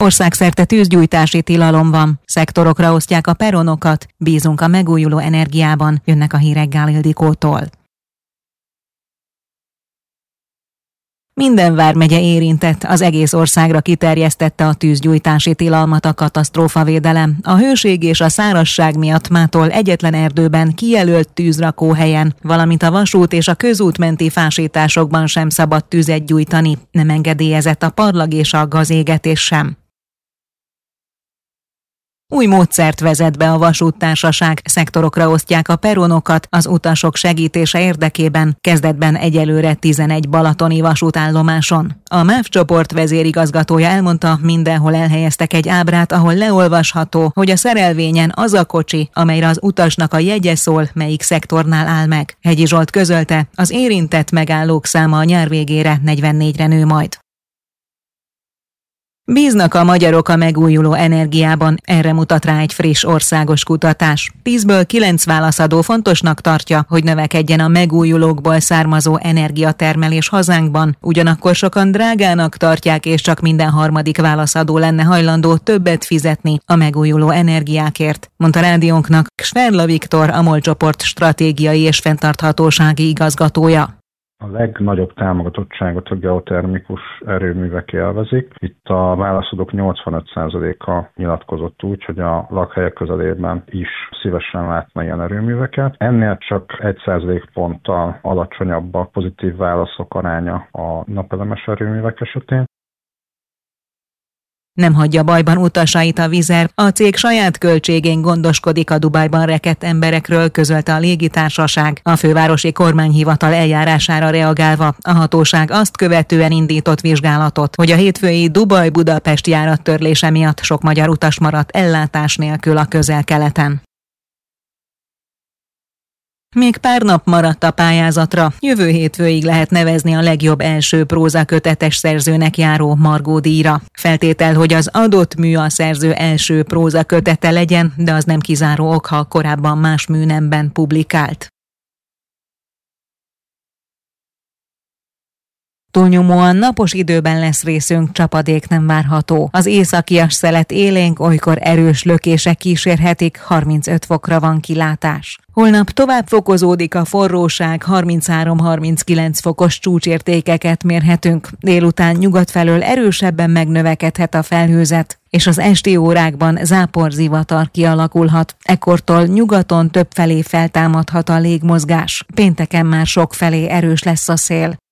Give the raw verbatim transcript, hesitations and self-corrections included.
Országszerte tűzgyújtási tilalom van, szektorokra osztják a peronokat, bízunk a megújuló energiában, jönnek a hírek Gál Ildikótól. Minden vármegye érintett, az egész országra kiterjesztette a tűzgyújtási tilalmat a katasztrófavédelem. A hőség és a szárazság miatt mától egyetlen erdőben kijelölt tűzrakóhelyen, valamint a vasút és a közút menti fásításokban sem szabad tüzet gyújtani, nem engedélyezett a parlag és a gazégetés sem. Új módszert vezet be a vasúttársaság, szektorokra osztják a peronokat az utasok segítése érdekében, kezdetben egyelőre tizenegy balatoni vasútállomáson. A MÁV csoport vezérigazgatója elmondta, mindenhol elhelyeztek egy ábrát, ahol leolvasható, hogy a szerelvényen az a kocsi, amelyre az utasnak a jegye szól, melyik szektornál áll meg. Hegyi Zsolt közölte, az érintett megállók száma a nyár végére negyvennégyre nő majd. Bíznak a magyarok a megújuló energiában, erre mutat rá egy friss országos kutatás. Tízből kilenc válaszadó fontosnak tartja, hogy növekedjen a megújulókból származó energiatermelés hazánkban, ugyanakkor sokan drágának tartják, és csak minden harmadik válaszadó lenne hajlandó többet fizetni a megújuló energiákért, mondta rádiónknak Sverla Viktor, a MOL csoport stratégiai és fenntarthatósági igazgatója. A legnagyobb támogatottságot a geotermikus erőművek élvezik. Itt a válaszadók nyolcvanöt százaléka nyilatkozott úgy, hogy a lakhelyek közelében is szívesen látna ilyen erőműveket. Ennél csak egy százalékponttal alacsonyabb a pozitív válaszok aránya a napelemes erőművek esetén. Nem hagyja bajban utasait a Wizz Air, a cég saját költségén gondoskodik a Dubajban rekedt emberekről, közölte a légitársaság. A fővárosi kormányhivatal eljárására reagálva a hatóság azt követően indított vizsgálatot, hogy a hétfői Dubaj-Budapest járattörlése miatt sok magyar utas maradt ellátás nélkül a Közel-Keleten. Még pár nap maradt a pályázatra, jövő hétfőig lehet nevezni a legjobb első prózakötetes szerzőnek járó Margó díjra. Feltétel, hogy az adott mű a szerző első prózakötete legyen, de az nem kizáró ok, ha korábban más műnemben publikált. Túlnyomóan napos időben lesz részünk, csapadék nem várható. Az északias szelet élénk, olykor erős lökések kísérhetik, harmincöt fokra van kilátás. Holnap tovább fokozódik a forróság, harminchárom-harminckilenc fokos csúcsértékeket mérhetünk. Délután nyugat felől erősebben megnövekedhet a felhőzet, és az esti órákban záporzivatar kialakulhat. Ekkortól nyugaton többfelé feltámadhat a légmozgás. Pénteken már sokfelé erős lesz a szél.